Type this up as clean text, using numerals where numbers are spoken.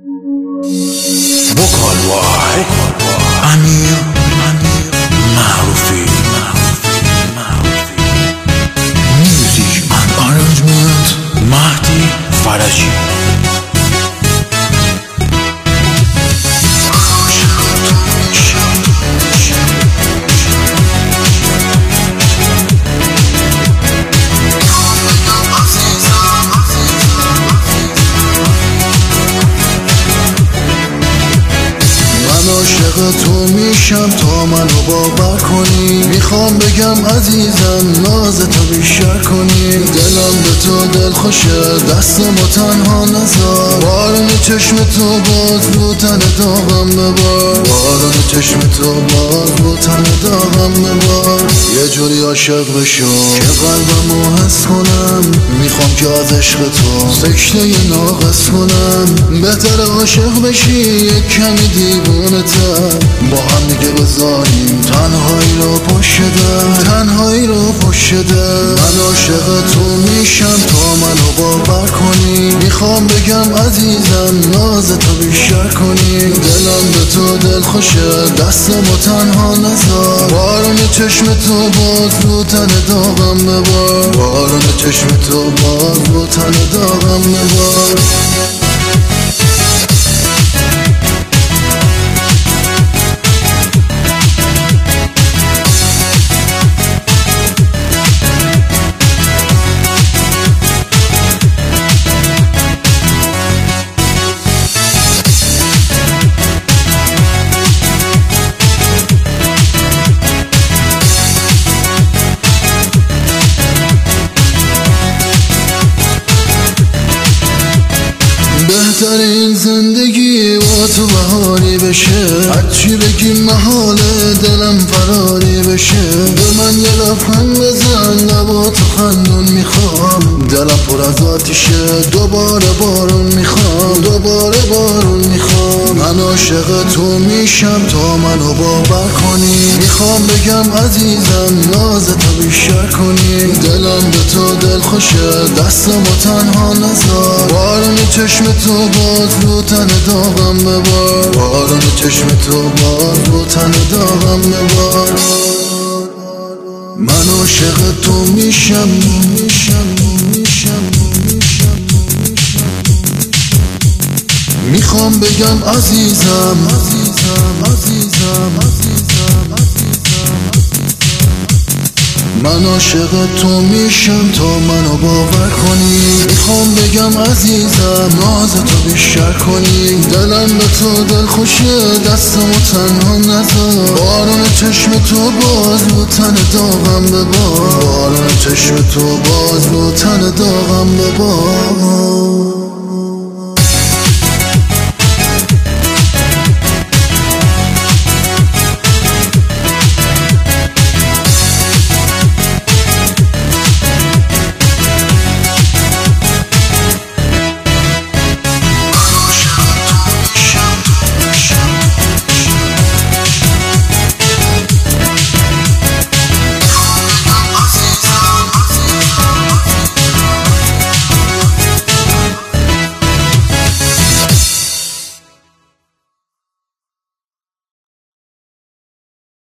وکال وای امیر معروفی میوزیک اند آرنجمنت مهدی فرجی عاشق تو میشم تا منو باور کنی. میخوام بگم عزیزم ناز تو بیشتر کنی. دلم به تو دل خوشه دستمو تنها نذار. بارون چشم تو باز رو تن داغم ببار. بارون چشم تو باز رو تن داغم ببار. یه جوری عاشق بشم که قلبمو حس کنم. میخوام که از عشق تو سکته ناقص کنم. بهتر عاشق بشی یک کمی دیوونه تر. با هم دیگه بذاریم تنهایی رو پشت در. تنهایی رو پشت در. من عاشق تو میشم تا منو باور کنی. میخوام بگم عزیزم ناز تو بیشتر کنی. دلم به تو دل خوشه دستمو تنها نذار. بارون چشم تو باز رو تن داغم ببار. بارون چشم تو باز رو تن داغم ببار. بهترین زندگی با تو بهاری بشه. هرچی بگی محاله دلم فراری بشه. به من یه لبخند بزن لبا تو خندون میخوام. دلم پر از آتیشه دوباره بارون میخوام. دوباره بارون میخوام. من عاشق تو میشم تا منو باور کنی. میخوام بگم عزیزم ناز تو بیشتر کنی. دلم به تو دل خوشه دستمو تنها نذار. بارون چشم تو باز رو تن داغم ببار. بارون چشم تو باز رو تن داغم ببار. من عاشق تو میشم. میخوام بگم عزیزم من عاشق تو میشم تا منو باور کنی. میخوام بگم عزیزم ناز تو بیشتر کنی. دلم به تو دل خوشه دستمو تنها نذار. بارون چشم تو باز رو تن داغم ببار. بارون چشم تو باز رو تن داغم ببار.